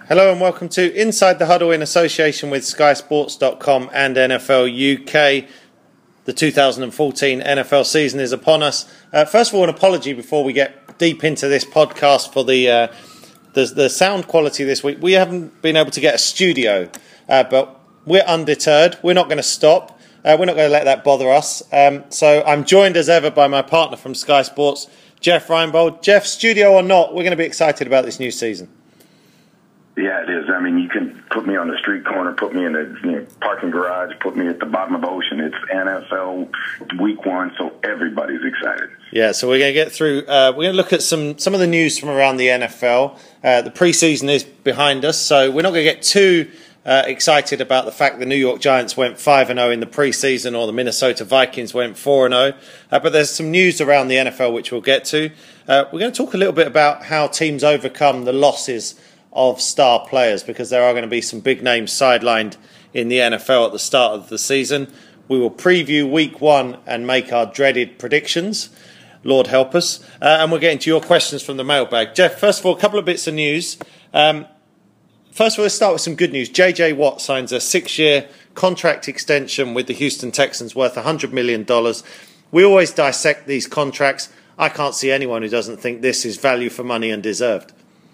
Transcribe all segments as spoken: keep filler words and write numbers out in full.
Hello and welcome to Inside the Huddle in association with Sky Sports dot com and N F L U K. The two thousand fourteen N F L season is upon us. Uh, first of all, an apology before we get deep into this podcast for the, uh, the the sound quality this week. We haven't been able to get a studio, uh, but we're undeterred. We're not going to stop. Uh, we're not going to let that bother us. Um, so I'm joined as ever by my partner from Sky Sports, Jeff Reinbold. Jeff, studio or not, we're going to be excited about this new season. Yeah, it is. I mean, you can put me on the street corner, put me in the you know, parking garage, put me at the bottom of the ocean. It's N F L week one, so everybody's excited. Yeah, so we're going to get through, uh, we're going to look at some, some of the news from around the N F L. Uh, the preseason is behind us, so we're not going to get too uh, excited about the fact the New York Giants went five and oh in the preseason or the Minnesota Vikings went four and oh. Uh, but there's some news around the N F L which we'll get to. Uh, we're going to talk a little bit about how teams overcome the losses of star players, because there are going to be some big names sidelined in the N F L at the start of the season. We will preview week one and make our dreaded predictions. Lord help us. Uh, and we're getting to your questions from the mailbag. Jeff, first of all, a couple of bits of news. Um, first of all, let's start with some good news. J J Watt signs a six-year contract extension with the Houston Texans worth one hundred million dollars. We always dissect these contracts. I can't see anyone who doesn't think this is value for money and deserved.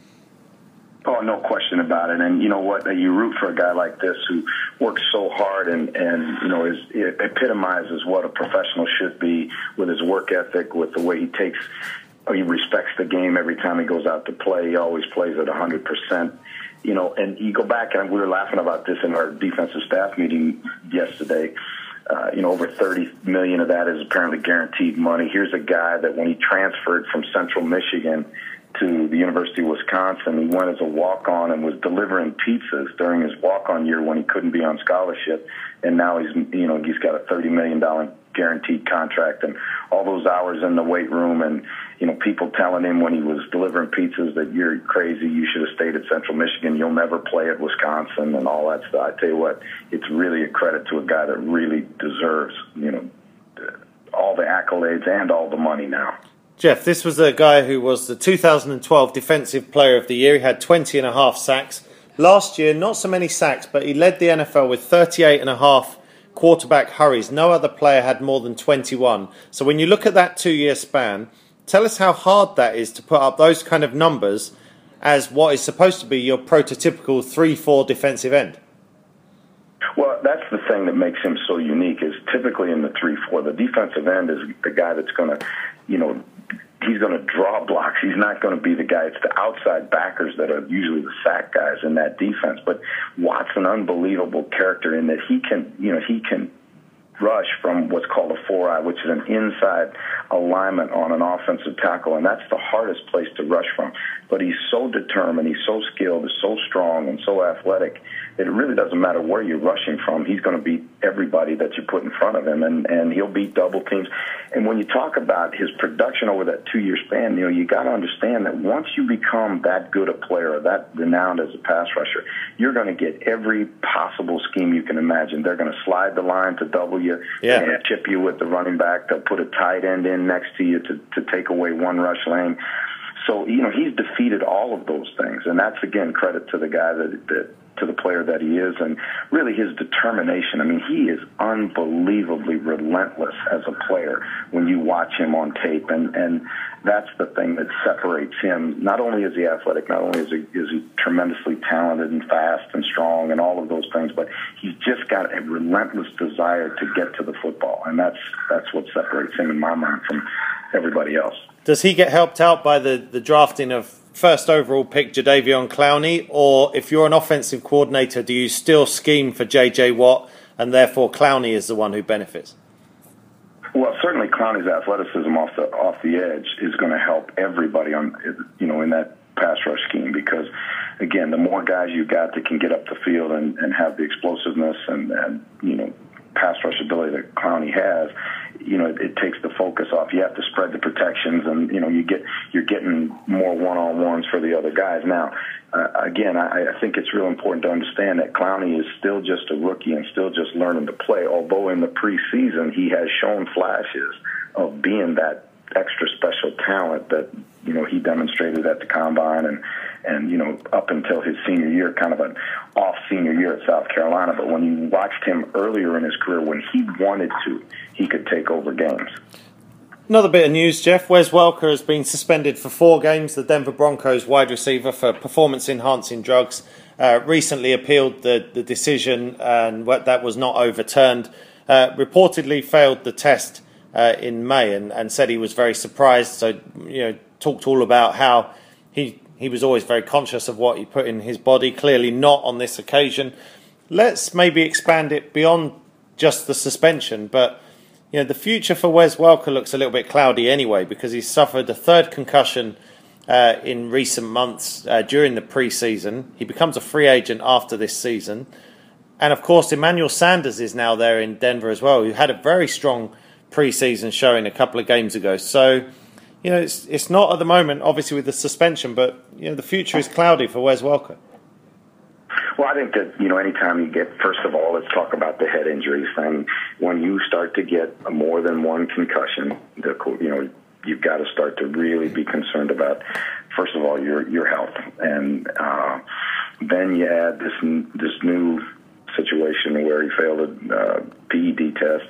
Oh, no question about it. And you know what? You root for a guy like this who works so hard and, and you know, is, it epitomizes what a professional should be with his work ethic, with the way he takes, he respects the game every time he goes out to play. He always plays at one hundred percent. You know, and you go back, and we were laughing about this in our defensive staff meeting yesterday. Uh, you know, over thirty million dollars of that is apparently guaranteed money. Here's a guy that when he transferred from Central Michigan to the University of Wisconsin, he went as a walk-on and was delivering pizzas during his walk-on year when he couldn't be on scholarship. And now he's, you know, he's got a thirty million dollars guaranteed contract, and all those hours in the weight room, and you know, people telling him when he was delivering pizzas that you're crazy, you should have stayed at Central Michigan, you'll never play at Wisconsin, and all that stuff. I tell you what, it's really a credit to a guy that really deserves, you know, all the accolades and all the money now. Jeff, this was a guy who was the two thousand twelve Defensive Player of the Year. He had twenty and a half sacks. Last year, not so many sacks, but he led the N F L with thirty-eight and a half quarterback hurries. No other player had more than twenty-one. So when you look at that two-year span, tell us how hard that is to put up those kind of numbers as what is supposed to be your prototypical three four defensive end. Well, that's the thing that makes him so unique, is typically in the three four, the defensive end is the guy that's going to, you know, he's going to draw blocks. He's not going to be the guy. It's the outside backers that are usually the sack guys in that defense. But Watt's an unbelievable character in that he can, you know, he can rush from what's called a four-eye, which is an inside alignment on an offensive tackle, and that's the hardest place to rush from. But he's so determined, he's so skilled, he's so strong and so athletic that it really doesn't matter where you're rushing from. He's going to beat everybody that you put in front of him, and, and he'll beat double teams. And when you talk about his production over that two-year span, you know, you got to understand that once you become that good a player, that renowned as a pass rusher, you're going to get every possible scheme you can imagine. They're going to slide the line to double you. Yeah. They're going to chip you with the running back. They'll put a tight end in next to you to, to take away one rush lane. So, you know, he's defeated all of those things. And that's, again, credit to the guy that, that to the player that he is, and really his determination. I mean, he is unbelievably relentless as a player when you watch him on tape, and, and that's the thing that separates him. Not only is he athletic, not only is he, is he tremendously talented and fast and strong and all of those things, but he's just got a relentless desire to get to the football, and that's that's what separates him in my mind from everybody else. Does he get helped out by the, the drafting of first overall pick Jadeveon Clowney, or if you're an offensive coordinator, do you still scheme for J J Watt and therefore Clowney is the one who benefits? Well, certainly Clowney's athleticism off the off the edge is going to help everybody on, you know, in that pass rush scheme, because again, the more guys you got that can get up the field and, and have the explosiveness and, and you know, pass rush ability that Clowney has, you know, it, it takes the focus off. You have to spread the protections, and you know, you get you're getting more one-on-ones for the other guys. Now, uh, again, I, I think it's real important to understand that Clowney is still just a rookie and still just learning to play. Although in the preseason he has shown flashes of being that extra special talent that you know he demonstrated at the combine and and you know, up until his senior year, kind of an off senior year at South Carolina. But when you watched him earlier in his career, when he wanted to, he could take over games. Another bit of news, Jeff. Wes Welker has been suspended for four games. The Denver Broncos wide receiver for performance-enhancing drugs uh, recently appealed the, the decision, and that was not overturned. Uh, reportedly failed the test uh, in May and, and said he was very surprised. So, you know, talked all about how he he was always very conscious of what he put in his body. Clearly not on this occasion. Let's maybe expand it beyond just the suspension, but you know, the future for Wes Welker looks a little bit cloudy anyway, because he's suffered a third concussion uh, in recent months uh, during the preseason. He becomes a free agent after this season. And, of course, Emmanuel Sanders is now there in Denver as well, who had a very strong preseason showing a couple of games ago. So, you know, it's it's not at the moment, obviously, with the suspension, but, you know, the future is cloudy for Wes Welker. Well, I think that, you know, anytime you get, first of all, let's talk about the head injuries thing. When you start to get more than one concussion, the, you know, you've got to start to really be concerned about, first of all, your your health. And uh, then you add this this new situation where he failed a uh, P E D test.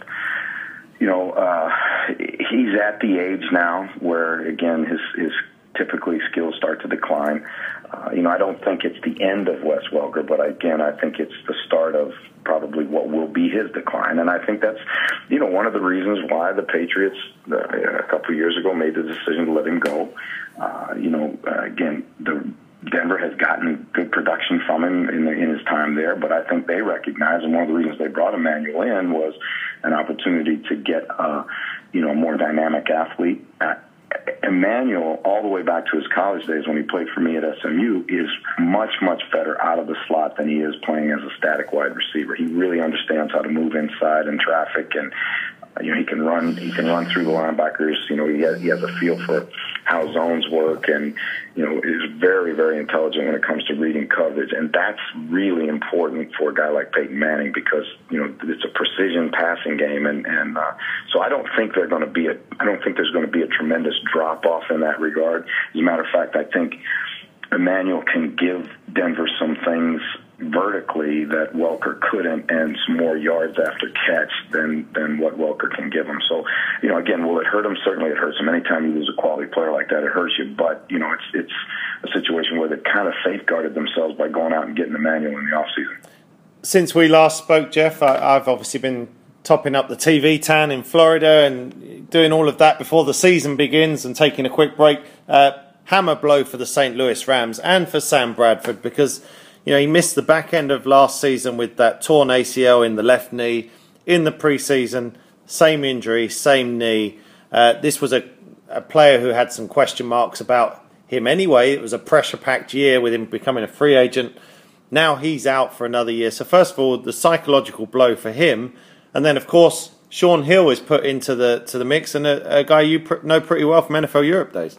You know, uh, he's at the age now where, again, his, his typically skills start to decline. Uh, you know, I don't think it's the end of Wes Welker, but again, I think it's the start of probably what will be his decline. And I think that's, you know, one of the reasons why the Patriots uh, a couple of years ago made the decision to let him go. Uh, you know, uh, again, the Denver has gotten good production from him in, the, in his time there, but I think they recognize, and one of the reasons they brought Emmanuel in was an opportunity to get, uh, you know, a more dynamic athlete. Uh, Emmanuel, all the way back to his college days when he played for me at S M U, is much, much better out of the slot than he is playing as a static wide receiver. He really understands how to move inside in traffic, and you know, he can run. He can run through the linebackers. You know, he has, he has a feel for how zones work, and you know, is very, very intelligent when it comes to reading coverage. And that's really important for a guy like Peyton Manning, because you know, it's a precision passing game, and and uh, so I don't think they're going to be a. I don't think there's going to be a tremendous drop off in that regard. As a matter of fact, I think Emmanuel can give Denver some things vertically that Welker couldn't, and some more yards after catch than than what Welker can give him. So, you know, again, will it hurt him? Certainly it hurts him. Anytime you lose a quality player like that, it hurts you. But, you know, it's it's a situation where they kind of safeguarded themselves by going out and getting Emmanuel in the offseason. Since we last spoke, Jeff, I, I've obviously been topping up the T V tan in Florida and doing all of that before the season begins and taking a quick break. Uh, hammer blow for the Saint Louis Rams and for Sam Bradford, because you know, he missed the back end of last season with that torn A C L in the left knee. In the preseason, same injury, same knee. Uh, this was a, a player who had some question marks about him anyway. It was a pressure-packed year with him becoming a free agent. Now he's out for another year. So first of all, the psychological blow for him. And then, of course, Shaun Hill is put into the to the mix, and a, a guy you pr- know pretty well from N F L Europe days.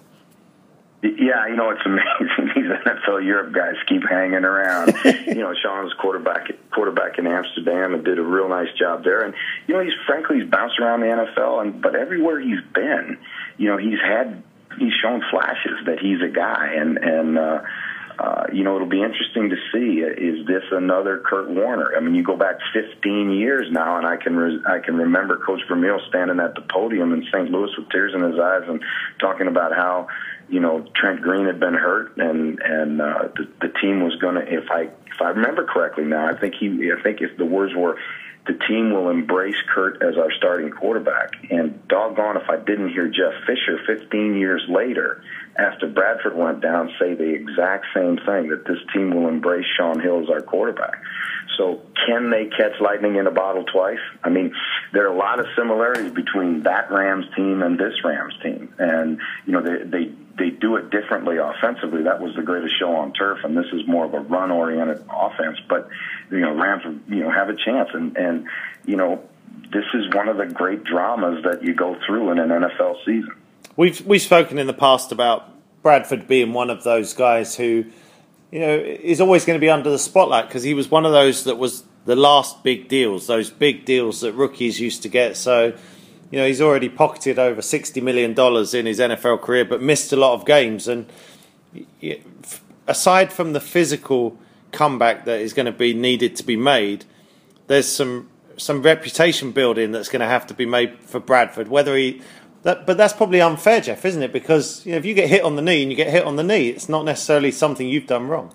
Yeah, you know, it's amazing. These N F L Europe guys keep hanging around. You know, Sean was quarterback quarterback in Amsterdam and did a real nice job there. And, you know, he's frankly, he's bounced around the N F L, and but everywhere he's been, you know, he's had, he's shown flashes that he's a guy. And, and uh, uh, you know, it'll be interesting to see, is this another Kurt Warner? I mean, you go back fifteen years now, and I can re- I can remember Coach Vermeil standing at the podium in Saint Louis with tears in his eyes and talking about how, you know, Trent Green had been hurt, and and uh, the, the team was going to, if I if I remember correctly now, I think he, I think if the words were, the team will embrace Kurt as our starting quarterback. And doggone if I didn't hear Jeff Fisher fifteen years later, after Bradford went down, say the exact same thing, that this team will embrace Shaun Hill as our quarterback. So can they catch lightning in a bottle twice? I mean, there are a lot of similarities between that Rams team and this Rams team. And, you know, they, they, they do it differently offensively. That was the greatest show on turf, and this is more of a run-oriented offense. But, you know, Rams, you know, have a chance. And, and, you know, this is one of the great dramas that you go through in an N F L season. We've, we've spoken in the past about Bradford being one of those guys who, you know, is always going to be under the spotlight, because he was one of those that was the last big deals, those big deals that rookies used to get. So, you know, he's already pocketed over sixty million dollars in his N F L career, but missed a lot of games. And aside from the physical comeback that is going to be needed to be made, there's some some reputation building that's going to have to be made for Bradford. Whether he, that, but that's probably unfair, Jeff, isn't it? Because you know, if you get hit on the knee and you get hit on the knee, it's not necessarily something you've done wrong.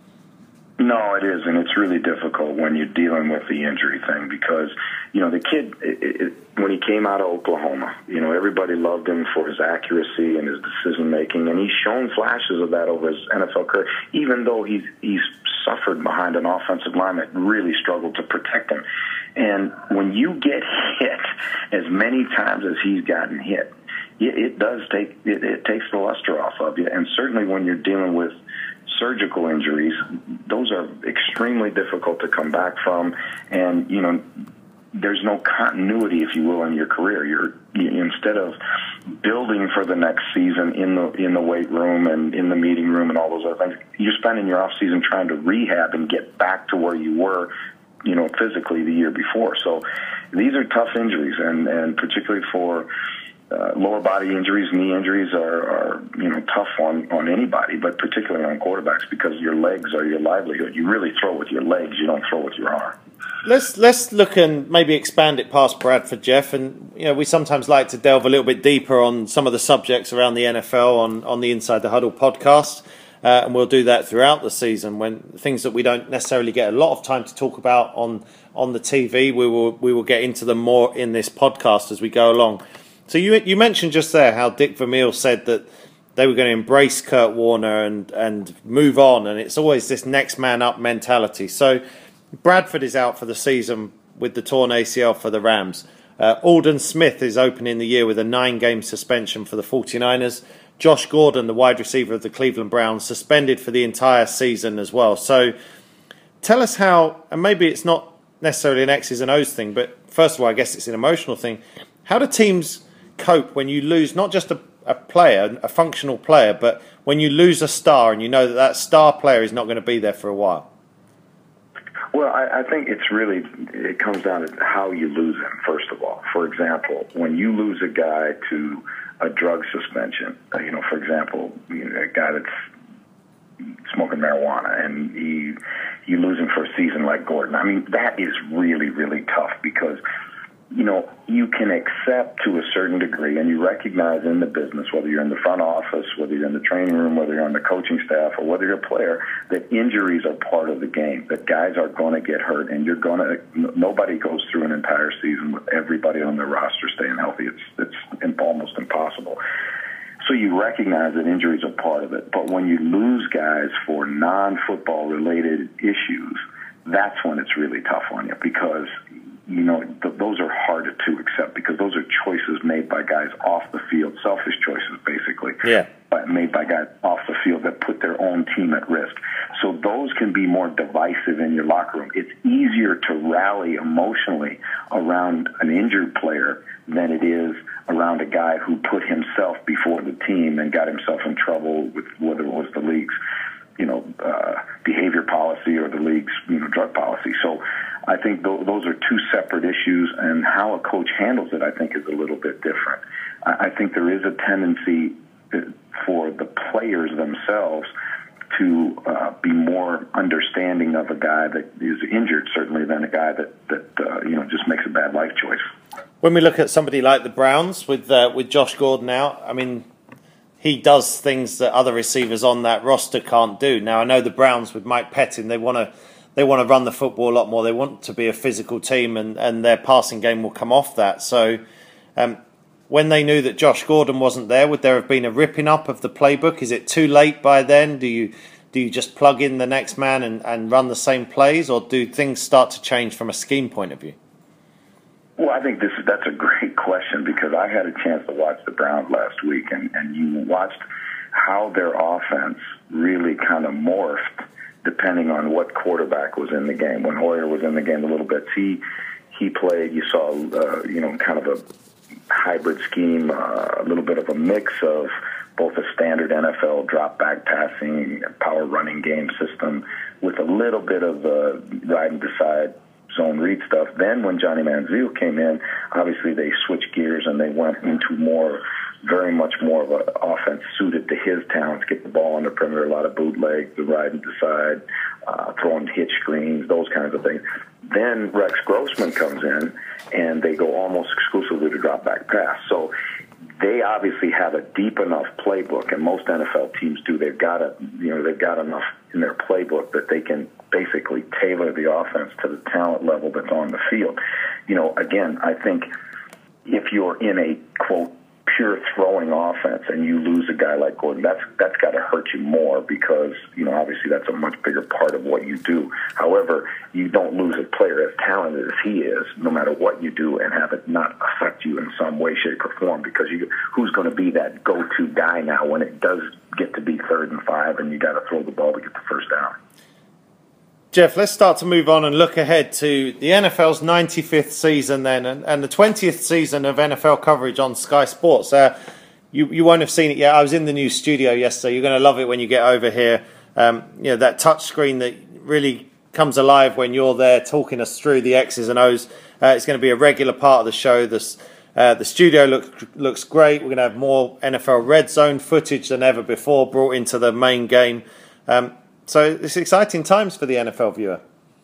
No, it is, and it's really difficult when you're dealing with the injury thing because, you know, the kid, it, it, when he came out of Oklahoma, you know, everybody loved him for his accuracy and his decision-making, and he's shown flashes of that over his N F L career, even though he's, he's suffered behind an offensive line that really struggled to protect him. And when you get hit as many times as he's gotten hit, it, it does take, it, it takes the luster off of you, and certainly when you're dealing with surgical injuries, those are extremely difficult to come back from, and you know there's no continuity, if you will, in your career. You're you, instead of building for the next season in the in the weight room and in the meeting room and all those other things, you're spending your off season trying to rehab and get back to where you were, you know, physically the year before. So these are tough injuries, and and particularly for Uh, lower body injuries, knee injuries are, are you know tough on, on anybody, but particularly on quarterbacks because your legs are your livelihood. You really throw with your legs. You don't throw with your arm. Let's let's look and maybe expand it past Bradford, Jeff. And you know we sometimes like to delve a little bit deeper on some of the subjects around the N F L on, on the Inside the Huddle podcast, uh, and we'll do that throughout the season when things that we don't necessarily get a lot of time to talk about on on the T V. We will we will get into them more in this podcast as we go along. So you you mentioned just there how Dick Vermeil said that they were going to embrace Kurt Warner and, and move on, and it's always this next man up mentality. So Bradford is out for the season with the torn A C L for the Rams. Uh, Aldon Smith is opening the year with a nine-game suspension for the forty-niners. Josh Gordon, the wide receiver of the Cleveland Browns, suspended for the entire season as well. So tell us how, and maybe it's not necessarily an X's and O's thing, but first of all, I guess it's an emotional thing. How do teams cope when you lose not just a, a player, a functional player, but when you lose a star and you know that that star player is not going to be there for a while? Well, I, I think it's really, it comes down to how you lose him, first of all. For example, when you lose a guy to a drug suspension, uh, you know, for example, you know, a guy that's smoking marijuana and he, you lose him for a season like Gordon. I mean, that is really, really tough because you know, you can accept to a certain degree, and you recognize in the business, whether you're in the front office, whether you're in the training room, whether you're on the coaching staff, or whether you're a player, that injuries are part of the game, that guys are going to get hurt, and you're going to, nobody goes through an entire season with everybody on their roster staying healthy. It's, it's almost impossible. So you recognize that injuries are part of it. But when you lose guys for non-football related issues, that's when it's really tough on you because you know, th- those are harder to accept because those are choices made by guys off the field, selfish choices basically, yeah. but made by guys off the field that put their own team at risk. So those can be more divisive in your locker room. It's easier to rally emotionally around an injured player than it is around a guy who put himself before the team and got himself in trouble with whether it was the league's, you know, uh, behavior policy or the league's, you know, drug policy. So I think th- those are two separate issues, and how a coach handles it, I think, is a little bit different. I, I think there is a tendency for the players themselves to uh, be more understanding of a guy that is injured, certainly, than a guy that, that uh, you know, just makes a bad life choice. When we look at somebody like the Browns with uh, with Josh Gordon out, I mean, he does things that other receivers on that roster can't do. Now, I know the Browns with Mike Pettin, they want to they want to run the football a lot more. They want to be a physical team, and, and their passing game will come off that. So um, when they knew that Josh Gordon wasn't there, would there have been a ripping up of the playbook? Is it too late by then? Do you do you just plug in the next man and, and run the same plays, or do things start to change from a scheme point of view? Well, I think this is, that's a great question because I had a chance to watch the Browns last week, and, and you watched how their offense really kind of morphed depending on what quarterback was in the game. When Hoyer was in the game a little bit, he he played, you saw, uh, you know, kind of a hybrid scheme, uh, a little bit of a mix of both a standard N F L drop-back passing, power running game system with a little bit of the ride and decide zone read stuff. Then when Johnny Manziel came in, obviously they switched gears and they went into more very much more of an offense suited to his talents. Get the ball on the perimeter, a lot of bootlegs, the ride and decide, uh, throwing hitch screens, those kinds of things. Then Rex Grossman comes in, and they go almost exclusively to drop back pass. So they obviously have a deep enough playbook, and most N F L teams do. They've got a, you know, they've got enough in their playbook that they can basically tailor the offense to the talent level that's on the field. You know, again, I think if you're in a quote pure throwing offense and you lose a guy like Gordon, that's that's got to hurt you more because, you know, obviously that's a much bigger part of what you do. However, you don't lose a player as talented as he is, no matter what you do, and have it not affect you in some way, shape, or form, because you, who's going to be that go-to guy now when it does get to be third and five and you got to throw the ball to get the first down? Jeff, let's start to move on and look ahead to the N F L's ninety-fifth season then, and, and the twentieth season of N F L coverage on Sky Sports. Uh, you, you won't have seen it yet. I was in the new studio yesterday. You're going to love it when you get over here. Um, you know, that touch screen that really comes alive when you're there talking us through the X's and O's. Uh, it's going to be a regular part of the show. This, uh, the studio look, looks great. We're going to have more N F L Red Zone footage than ever before brought into the main game. Um, So it's exciting times for the N F L viewer.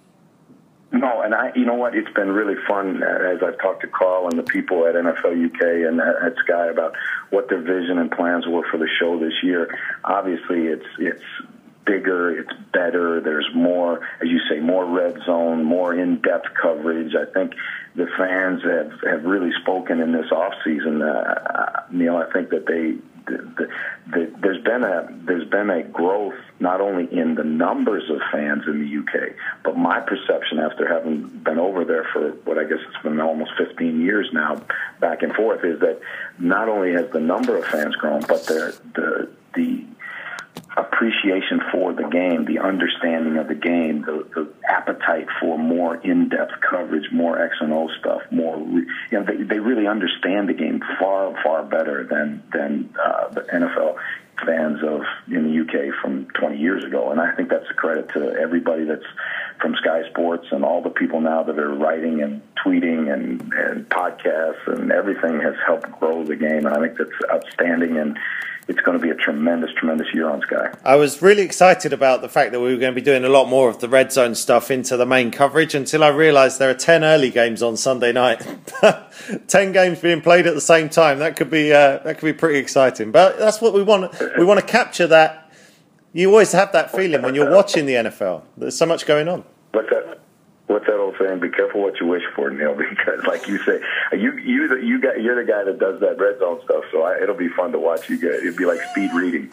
No, and I, you know what? It's been really fun as I've talked to Carl and the people at N F L U K and at Sky about what their vision and plans were for the show this year. Obviously, it's it's bigger, it's better. There's more, as you say, more red zone, more in-depth coverage. I think the fans have, have really spoken in this off season. Uh, Neil, I think that they. The, the, the, there's been a there's been a growth not only in the numbers of fans in the U K, but my perception after having been over there for what I guess it's been almost fifteen years now, back and forth, is that not only has the number of fans grown, but the the the appreciation for the game, the understanding of the game, the, the appetite for more in-depth coverage, more X and O stuff, more, you know, they, they really understand the game far, far better than, than uh, the N F L fans of in the U K from twenty years ago. And I think that's a credit to everybody that's from Sky Sports and all the people now that are writing and tweeting and, and podcasts, and everything has helped grow the game. And I think that's outstanding, and it's going to be a tremendous, tremendous year on Sky. I was really excited about the fact that we were going to be doing a lot more of the red zone stuff into the main coverage until I realised there are ten early games on Sunday night. ten games being played at the same time. That could be uh, that could be pretty exciting. But that's what we want. We want to capture that. You always have that feeling when you're watching the N F L. There's so much going on. What's that? What's that old saying? Be careful what you wish for, Neil, because like you say, you you you got you're the guy that does that red zone stuff. So I, it'll be fun to watch you get. It'd be like speed reading.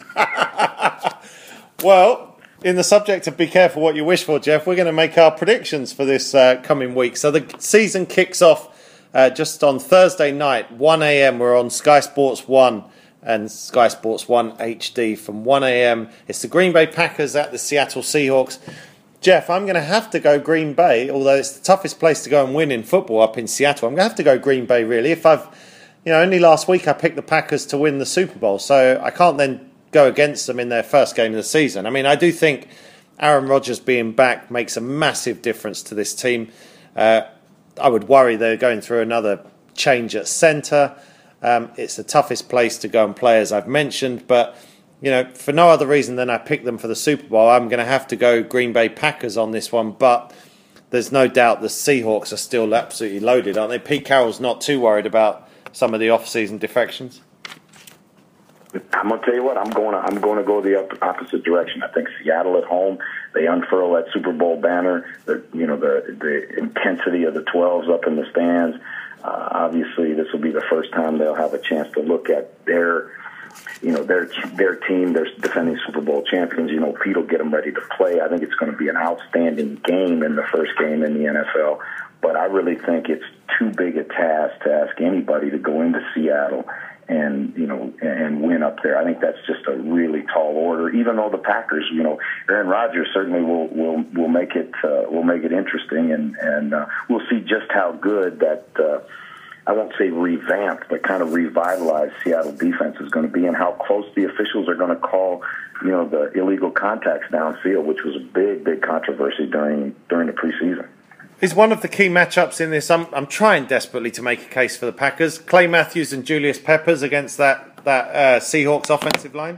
Well, in the subject of be careful what you wish for, Jeff, we're going to make our predictions for this uh, coming week. So the season kicks off uh, just on Thursday night, one a.m. We're on Sky Sports One and Sky Sports One H D from one a.m. It's the Green Bay Packers at the Seattle Seahawks. Jeff, I'm going to have to go Green Bay, although it's the toughest place to go and win in football up in Seattle. I'm going to have to go Green Bay, really. If I've, you know, only last week I picked the Packers to win the Super Bowl, so I can't then go against them in their first game of the season. I mean, I do think Aaron Rodgers being back makes a massive difference to this team. Uh, I would worry they're going through another change at centre. Um, it's the toughest place to go and play, as I've mentioned, but you know, for no other reason than I picked them for the Super Bowl, I'm going to have to go Green Bay Packers on this one. But there's no doubt the Seahawks are still absolutely loaded, aren't they? Pete Carroll's not too worried about some of the off-season defections. I'm gonna tell you what. I'm going. To, I'm going to go the opposite direction. I think Seattle at home, they unfurl that Super Bowl banner. The you know the the intensity of the twelves up in the stands. Uh, obviously, this will be the first time they'll have a chance to look at their. You know, their their team, they're defending Super Bowl champions. You know, Pete will get them ready to play. I think it's going to be an outstanding game in the first game in the N F L. But I really think it's too big a task to ask anybody to go into Seattle and, you know, and win up there. I think that's just a really tall order, even though the Packers, you know, Aaron Rodgers certainly will will, will make it uh, will make it interesting. And, and uh, we'll see just how good that uh, I won't say revamped, but kind of revitalized Seattle defense is going to be, and how close the officials are going to call, you know, the illegal contacts downfield, which was a big, big controversy during during the preseason. Is one of the key matchups in this. I'm, I'm trying desperately to make a case for the Packers. Clay Matthews and Julius Peppers against that that uh, Seahawks offensive line?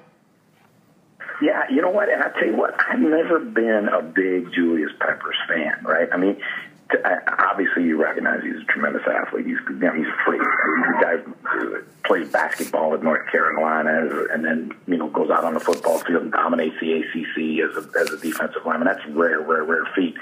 Yeah, you know what? And I tell you what, I've never been a big Julius Peppers fan, right? I mean, t- obviously you recognize he's a tremendous athlete. He's, you know, he's a freak. I mean, the guy plays basketball at North Carolina and then, you know, goes out on the football field and dominates the A C C as a, as a defensive lineman. That's rare, rare, rare feat.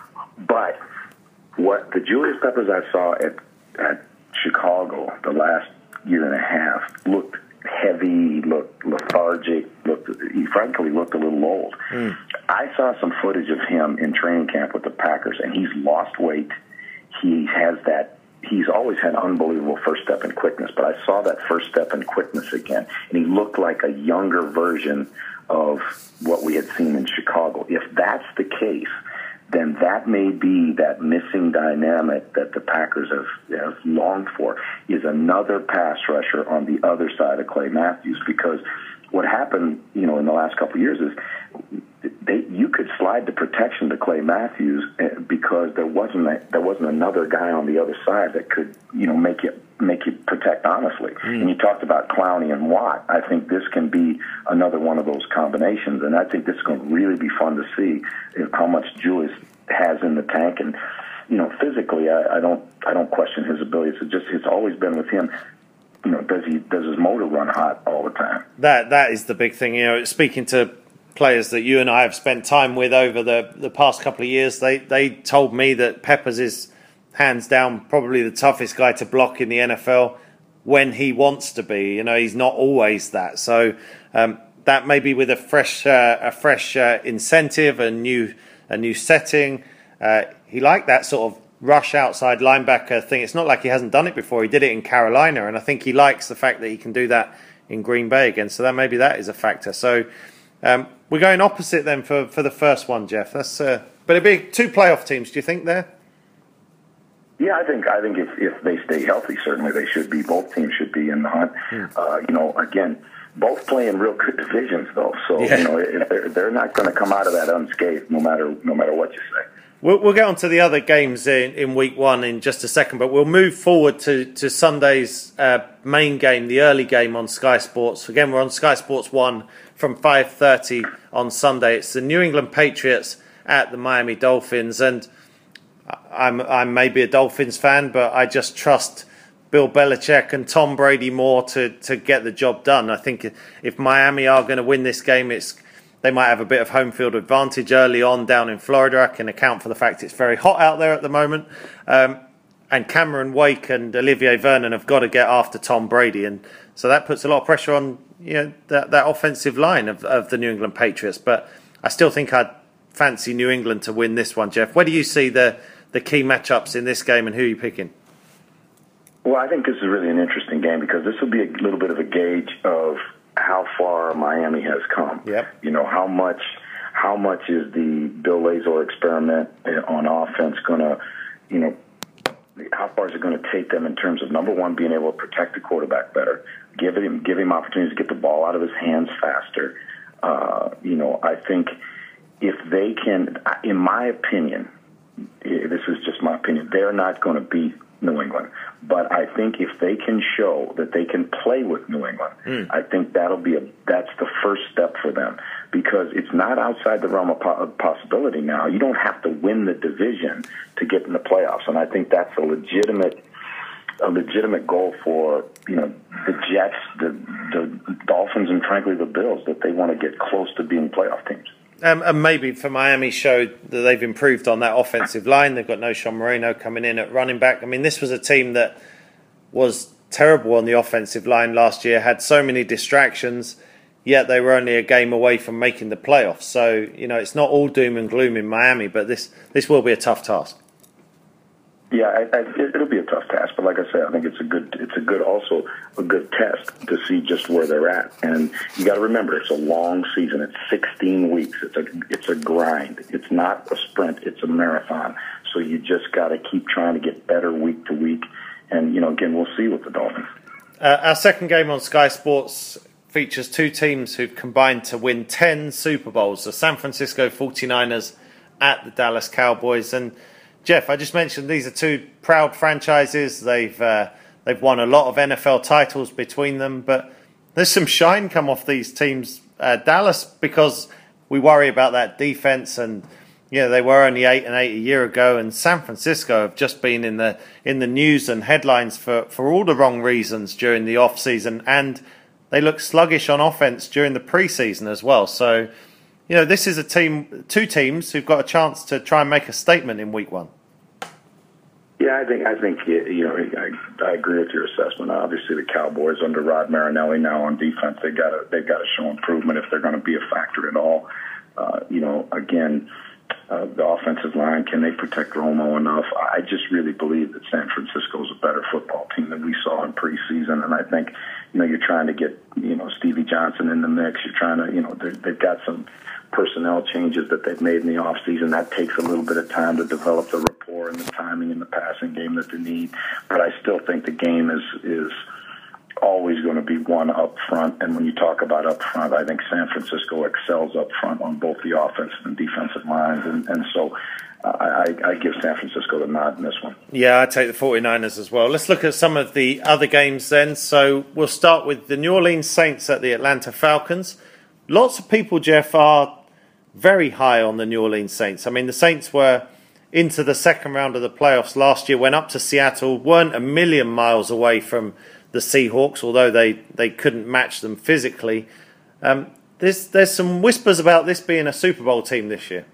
But what the Julius Peppers I saw at, at Chicago the last year and a half looked heavy, looked lethargic, looked, he frankly looked a little old. Mm. I saw some footage of him in training camp with the Packers, and he's lost weight. He has that, he's always had unbelievable first step and quickness, but I saw that first step and quickness again, and he looked like a younger version of what we had seen in Chicago. If that's the case, then that may be that missing dynamic that the Packers have, have longed for, is another pass rusher on the other side of Clay Matthews. Because what happened, you know, in the last couple of years is they, you could slide the protection to Clay Matthews because there wasn't a, there wasn't another guy on the other side that could, you know, make it make you protect honestly. Mm. And you talked about Clowney and Watt. I think this can be another one of those combinations, and I think this is going to really be fun to see if, how much Julius has in the tank. And you know, physically, I, I don't I don't question his abilities. It just it's always been with him. You know, does he does his motor run hot all the time? That that is the big thing. You know, speaking to players that you and I have spent time with over the, the past couple of years, they they told me that Peppers is hands down probably the toughest guy to block in the N F L when he wants to be. You know, he's not always that. So um, that maybe with a fresh uh, a fresh uh, incentive, a new a new setting. Uh, he liked that sort of rush outside linebacker thing. It's not like he hasn't done it before. He did it in Carolina, and I think he likes the fact that he can do that in Green Bay again. So that maybe that is a factor. So um, we're going opposite then for, for the first one, Jeff. That's uh, but it'd be two playoff teams. Do you think there? Yeah, I think I think if, if they stay healthy, certainly they should be. Both teams should be in the hunt. Hmm. Uh, you know, again, both play in real good divisions, though. So yeah. you know, they're, they're not going to come out of that unscathed, no matter no matter what you say. We'll, we'll get on to the other games in, in week one in just a second, but we'll move forward to, to Sunday's uh, main game, the early game on Sky Sports. Again, we're on Sky Sports one from five thirty on Sunday. It's the New England Patriots at the Miami Dolphins, and I'm I'm maybe a Dolphins fan, but I just trust Bill Belichick and Tom Brady more to, to get the job done. I think if Miami are going to win this game, it's they might have a bit of home field advantage early on down in Florida. I can account for the fact it's very hot out there at the moment. Um, and Cameron Wake and Olivier Vernon have got to get after Tom Brady. And so that puts a lot of pressure on you know that, that offensive line of, of the New England Patriots. But I still think I'd fancy New England to win this one, Jeff. Where do you see the, the key matchups in this game and who are you picking? Well, I think this is really an interesting game because this will be a little bit of a gauge of how far Miami has come. Yep. You know, how much how much is the Bill Lazor experiment on offense going to, you know, how far is it going to take them in terms of, number one, being able to protect the quarterback better, give him give him opportunities to get the ball out of his hands faster. Uh, you know, I think if they can, in my opinion, this is just my opinion, they're not going to beat New England. But I think if they can show that they can play with New England, mm. I think that'll be a that's the first step for them, because it's not outside the realm of, po- of possibility now. You don't have to win the division to get in the playoffs, and I think that's a legitimate a legitimate goal for you know the Jets, the the Dolphins, and frankly the Bills, that they want to get close to being playoff teams. Um, and maybe for Miami showed that they've improved on that offensive line. They've got no Sean Moreno coming in at running back. I mean, this was a team that was terrible on the offensive line last year, had so many distractions, yet they were only a game away from making the playoffs. So, you know, it's not all doom and gloom in Miami, but this, this will be a tough task. Yeah, I, I, it'll be a tough task, but like I said, I think it's a good, it's a good, also a good test to see just where they're at. And you got to remember, it's a long season. It's sixteen weeks. It's a, it's a grind. It's not a sprint. It's a marathon. So you just got to keep trying to get better week to week. And you know, again, we'll see with the Dolphins. Uh, our second game on Sky Sports features two teams who've combined to win ten Super Bowls: the San Francisco forty-niners at the Dallas Cowboys. And Jeff, I just mentioned these are two proud franchises. They've uh, they've won a lot of N F L titles between them, but there's some shine come off these teams. Uh, Dallas, because we worry about that defense, and yeah, they were only eight and eight a year ago, and San Francisco have just been in the in the news and headlines for, for all the wrong reasons during the off season, and they look sluggish on offense during the preseason as well. So, you know, this is a team, two teams who've got a chance to try and make a statement in week one. Yeah, I think I think you know I, I agree with your assessment. Obviously, the Cowboys under Rod Marinelli now on defense, they got to they got to show improvement if they're going to be a factor at all. Uh, you know, again, uh, the offensive line, can they protect Romo enough? I just really believe that San Francisco is a better football team than we saw in preseason, and I think you know you're trying to get you know Stevie Johnson in the mix. You're trying to you know they've got some personnel changes that they've made in the offseason. That takes a little bit of time to develop the rapport and the timing in the passing game that they need. But I still think the game is is always going to be one up front. And when you talk about up front, I think San Francisco excels up front on both the offensive and defensive lines. And, and so uh, I, I give San Francisco the nod in this one. Yeah, I take the 49ers as well. Let's look at some of the other games then. So we'll start with the New Orleans Saints at the Atlanta Falcons. Lots of people, Jeff, are very high on the New Orleans Saints. I mean, the Saints were into the second round of the playoffs last year, went up to Seattle, weren't a million miles away from the Seahawks, although they, they couldn't match them physically. Um, there's there's some whispers about this being a Super Bowl team this year.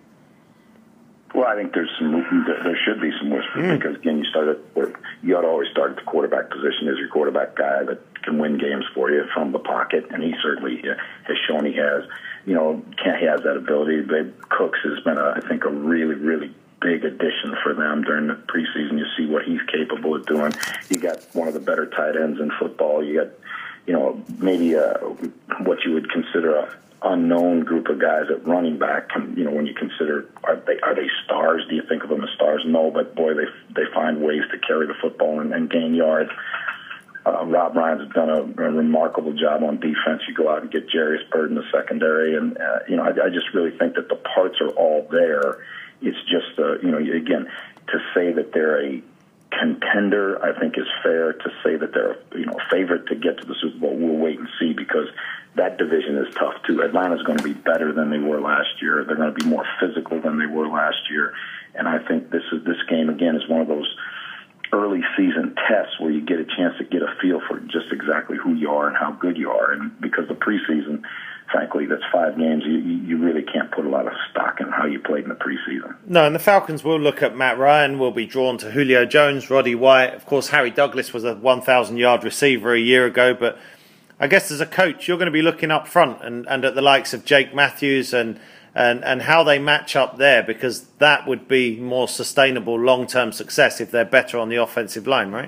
Well, I think there's some there should be some whispers mm. because again, you start at, you ought to always start at the quarterback position as your quarterback guy that can win games for you from the pocket, and he certainly has shown he has. You know, Kent has that ability. They, Cooks has been, a, I think, a really, really big addition for them during the preseason. You see what he's capable of doing. You got one of the better tight ends in football. You got, you know, maybe a, what you would consider a unknown group of guys at running back. And, you know, when you consider are they are they stars? Do you think of them as stars? No, but boy, they they find ways to carry the football and, and gain yards. Uh, Rob Ryan's done a, a remarkable job on defense. You go out and get Jarius Byrd in the secondary, and uh, you know I, I just really think that the parts are all there. It's just uh, you know again to say that they're a contender, I think is fair. To say that they're you know a favorite to get to the Super Bowl, we'll wait and see because that division is tough too. Atlanta's going to be better than they were last year. They're going to be more physical than they were last year, and I think this is this game again is one of those early season tests where you get a chance to get a feel for just exactly who you are and how good you are. And because the preseason, frankly, that's five games, you, you really can't put a lot of stock in how you played in the preseason. No, and the Falcons will look at Matt Ryan, will be drawn to Julio Jones, Roddy White. Of course, Harry Douglas was a one thousand yard receiver a year ago, but I guess as a coach, you're going to be looking up front and, and at the likes of Jake Matthews and And, and how they match up there, because that would be more sustainable long-term success if they're better on the offensive line, right?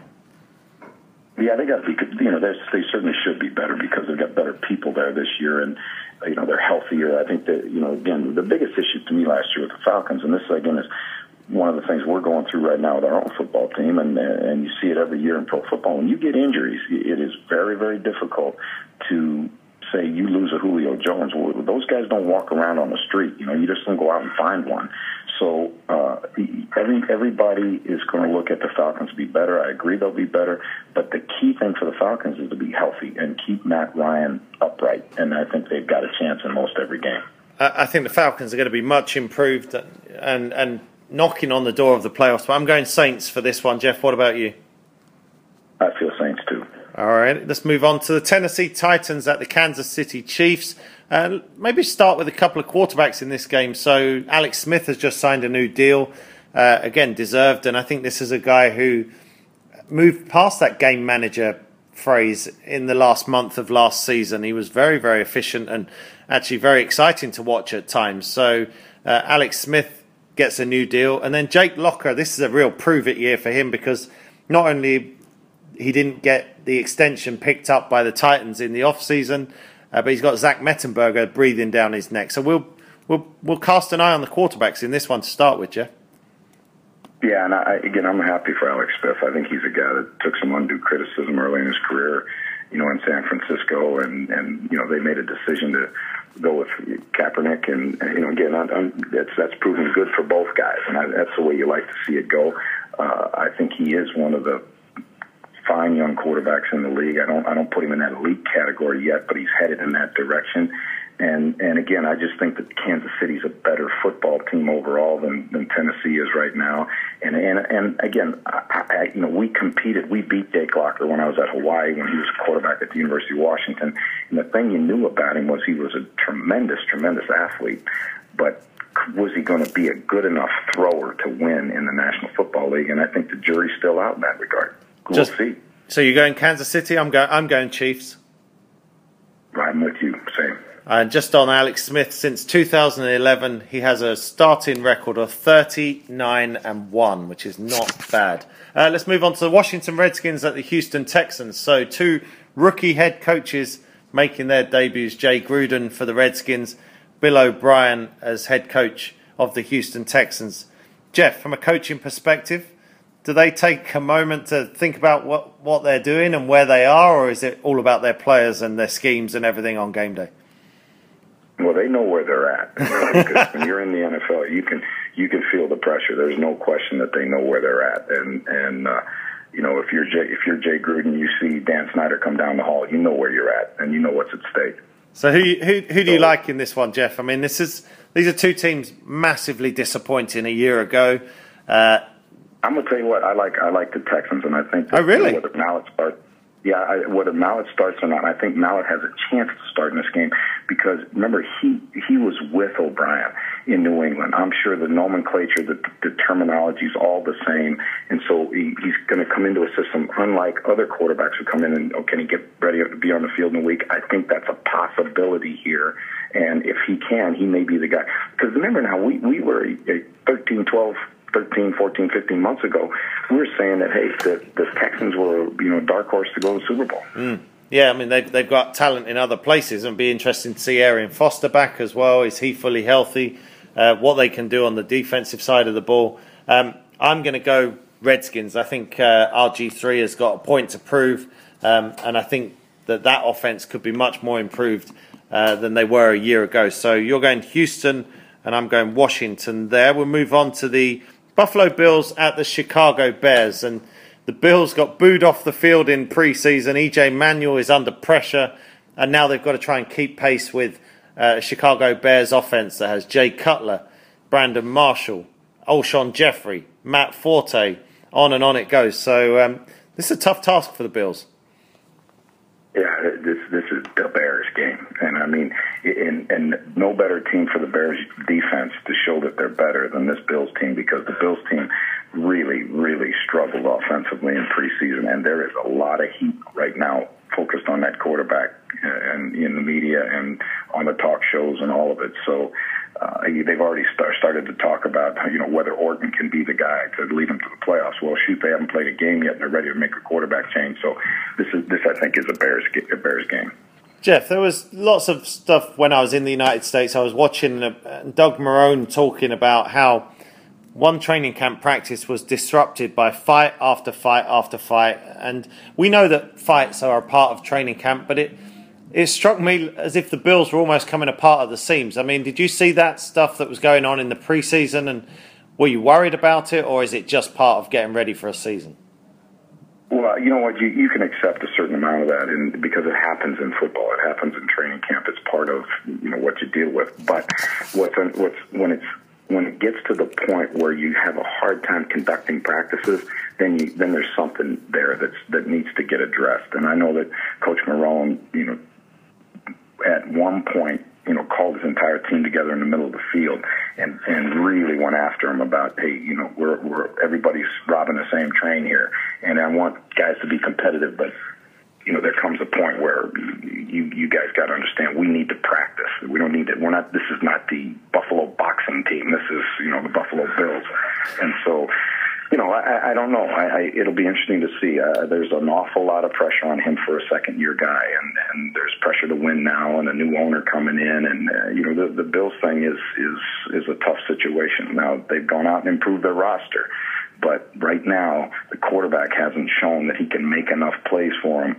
Yeah, they got to be. You know, they certainly should be better because they've got better people there this year, and you know they're healthier. I think that you know again the biggest issue to me last year with the Falcons, and this again is one of the things we're going through right now with our own football team, and and you see it every year in pro football. When you get injuries, it is very very difficult to say you lose a Julio Jones. Well, those guys don't walk around on the street. You know, you just don't go out and find one. So uh, every everybody is going to look at the Falcons to be better. I agree they'll be better, but the key thing for the Falcons is to be healthy and keep Matt Ryan upright, and I think they've got a chance in most every game. I think the Falcons are going to be much improved and and knocking on the door of the playoffs. But I'm going Saints for this one. Jeff, what about you? I feel Saints too. All right, let's move on to the Tennessee Titans at the Kansas City Chiefs. Uh, maybe start with a couple of quarterbacks in this game. So Alex Smith has just signed a new deal, uh, again, deserved. And I think this is a guy who moved past that game manager phrase in the last month of last season. He was very, very efficient and actually very exciting to watch at times. So uh, Alex Smith gets a new deal. And then Jake Locker, this is a real prove-it year for him because not only he didn't get the extension picked up by the Titans in the offseason, uh, but he's got Zach Mettenberger breathing down his neck. So we'll we'll we'll cast an eye on the quarterbacks in this one to start with, Jeff. Yeah, and I, again, I'm happy for Alex Smith. I think he's a guy that took some undue criticism early in his career, you know, in San Francisco, and, and you know, they made a decision to go with Kaepernick, and, and you know, again, I'm, I'm, that's that's proven good for both guys, and I, that's the way you like to see it go. Uh, I think he is one of the fine young quarterbacks in the league. I don't I don't put him in that elite category yet, but he's headed in that direction. And and again, I just think that Kansas City's a better football team overall than, than Tennessee is right now. And and and again, I, I, you know, we competed. We beat Jake Locker when I was at Hawaii when he was quarterback at the University of Washington. And the thing you knew about him was he was a tremendous, tremendous athlete. But was he going to be a good enough thrower to win in the National Football League? And I think the jury's still out in that regard. We'll Just, see. So you're going Kansas City? I'm going. I'm going Chiefs. I'm with you. Same. And just on Alex Smith, since two thousand eleven, he has a starting record of thirty-nine and one, which is not bad. Uh, let's move on to the Washington Redskins at the Houston Texans. So two rookie head coaches making their debuts. Jay Gruden for the Redskins, Bill O'Brien as head coach of the Houston Texans. Jeff, from a coaching perspective, do they take a moment to think about what, what they're doing and where they are, or is it all about their players and their schemes and everything on game day? Well, they know where they're at. You know, because when you're in the N F L, you can you can feel the pressure. There's no question that they know where they're at. And and uh, you know, if you're Jay, if you're Jay Gruden, you see Dan Snyder come down the hall, you know where you're at, and you know what's at stake. So who who who do you like in this one, Jeff? I mean, this is these are two teams massively disappointing a year ago. Uh, I'm gonna tell you what I like. I like the Texans, and I think that, oh really? You know, whether Mallett starts, yeah, I, whether Mallett starts or not, I think Mallett has a chance to start in this game because remember he he was with O'Brien in New England. I'm sure the nomenclature, the, the terminology is all the same, and so he, he's going to come into a system unlike other quarterbacks who come in and oh, can he get ready to be on the field in a week? I think that's a possibility here, and if he can, he may be the guy. Because remember now, we we were a thirteen, twelve. thirteen, fourteen, fifteen months ago, we were saying that, hey, the, the Texans were, you know, dark horse to go to the Super Bowl. Mm. Yeah, I mean, they've, they've got talent in other places. It'll be interesting to see Arian Foster back as well. Is he fully healthy? Uh, what they can do on the defensive side of the ball. Um, I'm going to go Redskins. I think uh, R G three has got a point to prove, um, and I think that that offense could be much more improved uh, than they were a year ago. So you're going Houston, and I'm going Washington there. We'll move on to the Buffalo Bills at the Chicago Bears, and the Bills got booed off the field in preseason. E J Manuel is under pressure, and now they've got to try and keep pace with uh, Chicago Bears offense that has Jay Cutler, Brandon Marshall, Alshon Jeffrey, Matt Forte, on and on it goes. So um, this is a tough task for the Bills. Yeah, this this is the Bears game, and I mean, and, and no better team for the Bears defense to show that they're better than this Bills team, because the Bills team really, really struggled offensively in preseason, and there is a lot of heat right now focused on that quarterback and in the media and on the talk shows and all of it. So uh, they've already start, started to talk about, you know, whether Orton can be the guy to lead them to the playoffs. Well, shoot, they haven't played a game yet, and they're ready to make a quarterback change. So this is this I think is a Bears a Bears game. Jeff, there was lots of stuff when I was in the United States. I was watching uh, Doug Marrone talking about how one training camp practice was disrupted by fight after fight after fight. And we know that fights are a part of training camp, but it it struck me as if the Bills were almost coming apart at the seams. I mean, did you see that stuff that was going on in the preseason, and were you worried about it, or is it just part of getting ready for a season? Well, you know what, you, you can accept a certain amount of that, and because it happens in football, it happens in training camp. It's part of, you know, what you deal with. But what's what's when it's when it gets to the point where you have a hard time conducting practices, then you, then there's something there that's that needs to get addressed. And I know that Coach Marrone, you know, at one point, you know, called his entire team together in the middle of the field and, and really went after him about, hey, you know, we're, we're everybody's robbing the same train here, and I want guys to be competitive, but you know, there comes a point where you you guys got to understand we need to practice. We don't need to. We're not. This is not the Buffalo boxing team. This is, you know, the Buffalo Bills, and so. You know, I, I don't know. I, I, it'll be interesting to see. Uh, there's an awful lot of pressure on him for a second-year guy, and, and there's pressure to win now, and a new owner coming in, and uh, you know, the, the Bills thing is is is a tough situation. Now they've gone out and improved their roster, but right now the quarterback hasn't shown that he can make enough plays for him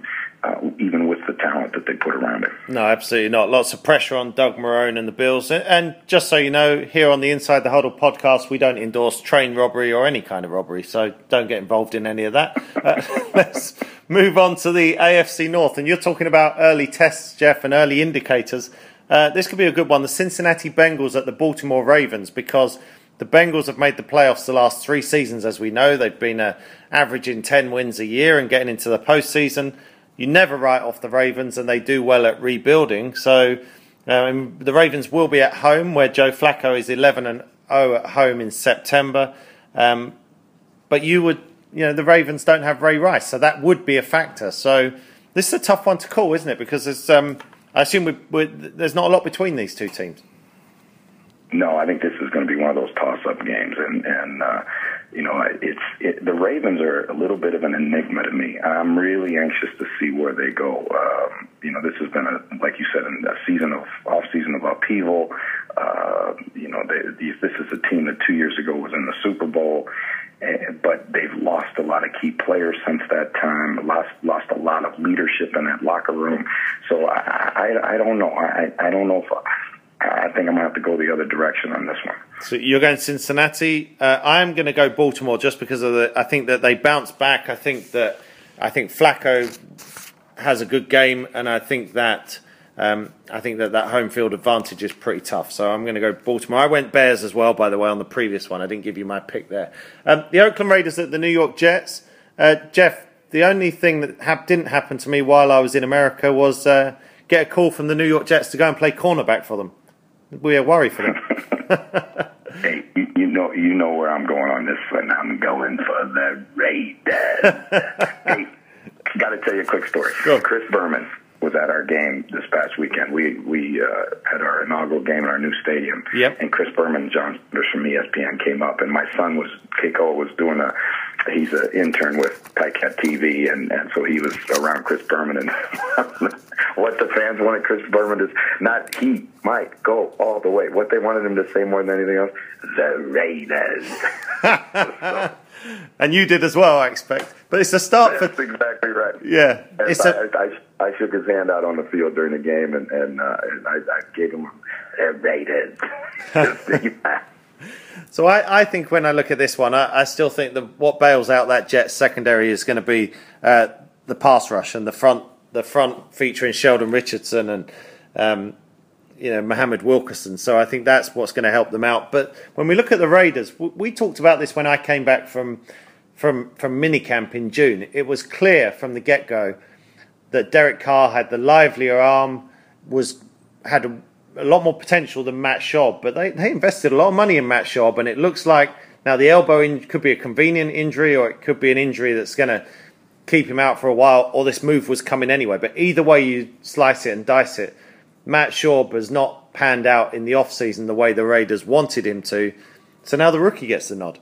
uh, even with the talent that they put around him. No, absolutely not. Lots of pressure on Doug Marrone and the Bills. And just so you know, here on the Inside the Huddle podcast, we don't endorse train robbery or any kind of robbery, so don't get involved in any of that. Uh, let's move on to the A F C North. And you're talking about early tests, Jeff, and early indicators. Uh, this could be a good one. The Cincinnati Bengals at the Baltimore Ravens, because the Bengals have made the playoffs the last three seasons, as we know. They've been uh, averaging ten wins a year and getting into the postseason. You never write off the Ravens, and they do well at rebuilding. So um, the Ravens will be at home, where Joe Flacco is eleven and oh at home in September. Um, but you would, you know, the Ravens don't have Ray Rice, so that would be a factor. So this is a tough one to call, isn't it? Because it's, um, I assume we, we, there's not a lot between these two teams. No, I think this is going to be one of those toss-up games, and and uh, you know, it's it, the Ravens are a little bit of an enigma to me. I'm really anxious to see where they go. Um, you know, this has been a, like you said, a season of off season of upheaval. Uh, you know, they, this is a team that two years ago was in the Super Bowl, and, but they've lost a lot of key players since that time. Lost lost a lot of leadership in that locker room. So I I, I don't know. I I don't know if. I think I'm going to have to go the other direction on this one. So you're going Cincinnati. Uh, I'm going to go Baltimore just because of the. I think that they bounce back. I think that I think Flacco has a good game, and I think that um, I think that that home field advantage is pretty tough. So I'm going to go Baltimore. I went Bears as well, by the way, on the previous one. I didn't give you my pick there. Um, the Oakland Raiders at the New York Jets. Uh, Jeff, the only thing that ha- didn't happen to me while I was in America was uh, get a call from the New York Jets to go and play cornerback for them. We are worried for them. Hey, you, you know, you know where I'm going on this one. I'm going for the Raiders. Hey, got to tell you a quick story. Sure. Chris Berman was at our game this past weekend. We we uh, had our inaugural game in our new stadium. Yep. And Chris Berman and John Sanders from E S P N came up, and my son was Keiko was doing a. He's an intern with Tycat T V, and, and so he was around Chris Berman. And what the fans wanted Chris Berman to not he might go all the way. What they wanted him to say more than anything else, the Raiders. So, and you did as well, I expect. But it's a start that's for. exactly right. Yeah, and it's I, a... I, I, I shook his hand out on the field during the game, and, and, uh, and I, I gave him the Raiders. So I, I think when I look at this one, I, I still think that what bails out that Jets secondary is going to be uh, the pass rush and the front, the front featuring Sheldon Richardson and um, you know Muhammad Wilkerson. So I think that's what's going to help them out. But when we look at the Raiders, we, we talked about this when I came back from from from minicamp in June. It was clear from the get go that Derek Carr had the livelier arm, was had a a lot more potential than Matt Schaub, but they, they invested a lot of money in Matt Schaub, and it looks like now the elbow in, could be a convenient injury, or it could be an injury that's going to keep him out for a while, or this move was coming anyway. But either way you slice it and dice it, Matt Schaub has not panned out in the offseason the way the Raiders wanted him to, so now the rookie gets the nod.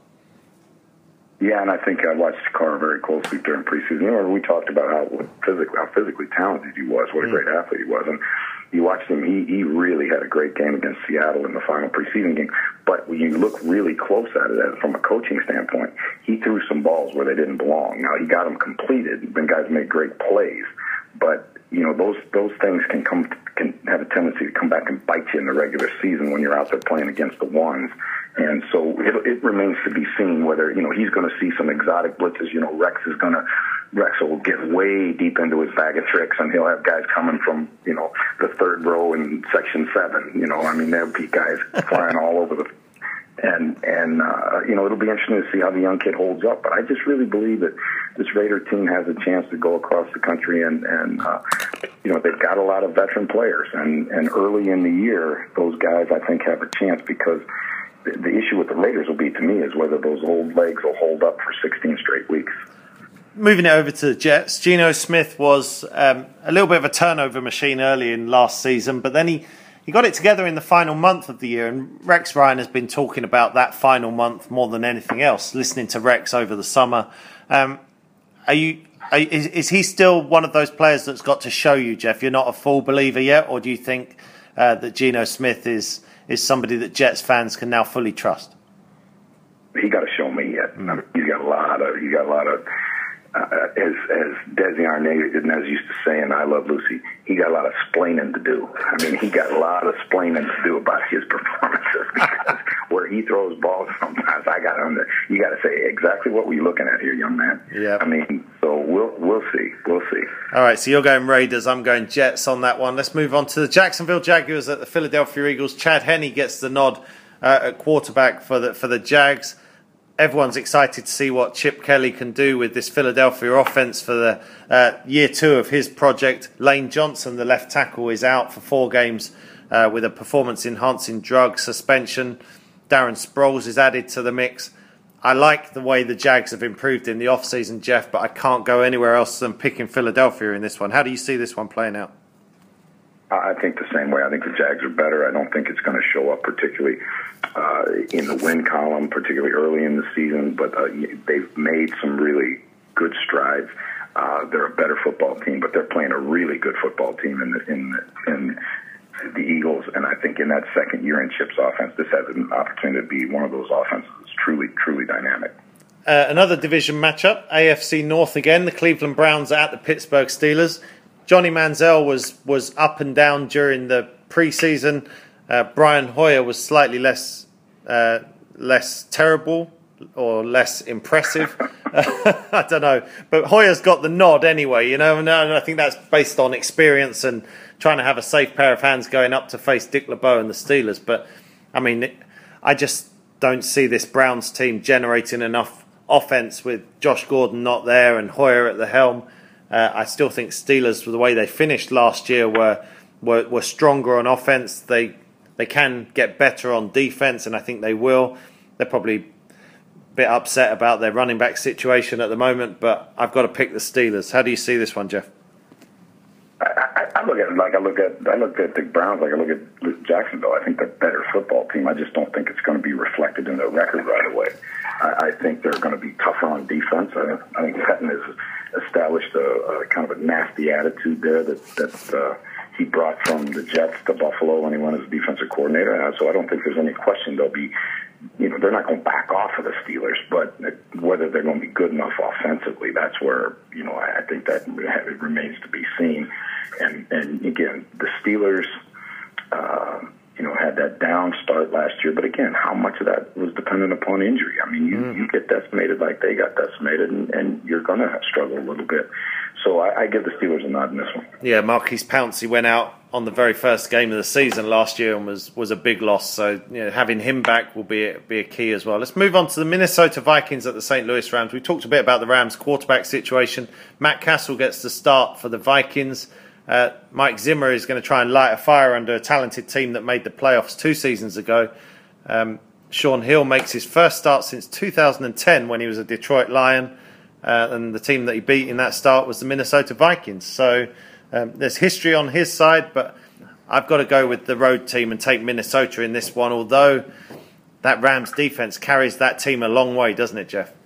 Yeah, and I think I watched Carr very closely during preseason. You know, we talked about how physically, how physically talented he was, what a great athlete he was, and you watched him, he, he really had a great game against Seattle in the final preseason game. But when you look really close at it from a coaching standpoint, he threw some balls where they didn't belong. Now, he got them completed, and guys made great plays. But, you know, those those things can come can have a tendency to come back and bite you in the regular season when you're out there playing against the ones. And so it, it remains to be seen whether, you know, he's going to see some exotic blitzes. You know, Rex is going to, Rex will get way deep into his bag of tricks, and he'll have guys coming from, you know, the third row in section seven. You know, I mean, there'll be guys flying all over the, and, and, uh, you know, it'll be interesting to see how the young kid holds up. But I just really believe that this Raider team has a chance to go across the country, and, and, uh, you know, they've got a lot of veteran players, and, and early in the year, those guys, I think, have a chance because the issue with the Raiders will be, to me, is whether those old legs will hold up for sixteen straight weeks. Moving it over to the Jets, Geno Smith was um, a little bit of a turnover machine early in last season, but then he, he got it together in the final month of the year, and Rex Ryan has been talking about that final month more than anything else, listening to Rex over the summer. Um, are you? Are, is, is he still one of those players that's got to show you, Jeff? You're not a full believer yet, or do you think uh, that Geno Smith is... is somebody that Jets fans can now fully trust? He got to show me yet. Mm. I mean, he's got a lot of, he's got a lot of, uh, as as Desi Arnaz used to say in I Love Lucy, he got a lot of splaining to do. I mean, he got a lot of splaining to do about his performances because where he throws balls, sometimes I got on the. You got to say exactly what were you looking at here, young man. Yeah. I mean, so we'll we'll see, we'll see. All right, so you're going Raiders, I'm going Jets on that one. Let's move on to the Jacksonville Jaguars at the Philadelphia Eagles. Chad Henne gets the nod uh, at quarterback for the for the Jags. Everyone's excited to see what Chip Kelly can do with this Philadelphia offense for the uh, year two of his project. Lane Johnson, the left tackle, is out for four games uh, with a performance-enhancing drug suspension. Darren Sproles is added to the mix. I like the way the Jags have improved in the offseason, Jeff, but I can't go anywhere else than picking Philadelphia in this one. How do you see this one playing out? I think the same way. I think the Jags are better. I don't think it's going to show up particularly uh, in the win column, particularly early in the season, but uh, they've made some really good strides. Uh, they're a better football team, but they're playing a really good football team in the, in the, in the Eagles. And I think in that second year in Chip's offense, this has an opportunity to be one of those offenses that's truly, truly dynamic. Uh, another division matchup, A F C North again. The Cleveland Browns at the Pittsburgh Steelers. Johnny Manziel was was up and down during the preseason. Uh, Brian Hoyer was slightly less uh, less terrible or less impressive. I don't know, but Hoyer's got the nod anyway. You know, and I think that's based on experience and trying to have a safe pair of hands going up to face Dick LeBeau and the Steelers. But I mean, I just don't see this Browns team generating enough offense with Josh Gordon not there and Hoyer at the helm. Uh, I still think Steelers, the way they finished last year, were, were were stronger on offense. They they can get better on defense, and I think they will. They're probably a bit upset about their running back situation at the moment, but I've got to pick the Steelers. How do you see this one, Jeff? I, I, I look at it like I look at I look at the Browns like I look at Jacksonville. I think they're a better football team. I just don't think it's going to be reflected in their record right away. I, I think they're going to be tougher on defense. I, I think Pettin is established a, a kind of a nasty attitude there that that uh, he brought from the Jets to Buffalo when he went as defensive coordinator. And so I don't think there's any question they'll be, you know, they're not going to back off of the Steelers, but whether they're going to be good enough offensively, that's where, you know, I, I think that it remains to be seen. And and again, the Steelers, uh, you know, had that down start last year. But again, how much of that was dependent upon injury? I mean, you, mm. you get decimated like they got decimated, and, and you're going to struggle a little bit. So I, I give the Steelers a nod in this one. Yeah, Marquise Pouncey went out on the very first game of the season last year and was, was a big loss. So you know, having him back will be a, be a key as well. Let's move on to the Minnesota Vikings at the Saint Louis Rams. We talked a bit about the Rams quarterback situation. Matt Castle gets the start for the Vikings. Uh, Mike Zimmer is going to try and light a fire under a talented team that made the playoffs two seasons ago. Um, Sean Hill makes his first start since two thousand ten when he was a Detroit Lion. Uh, and the team that he beat in that start was the Minnesota Vikings. So um, there's history on his side, but I've got to go with the road team and take Minnesota in this one, although that Rams defense carries that team a long way, doesn't it, Jeff?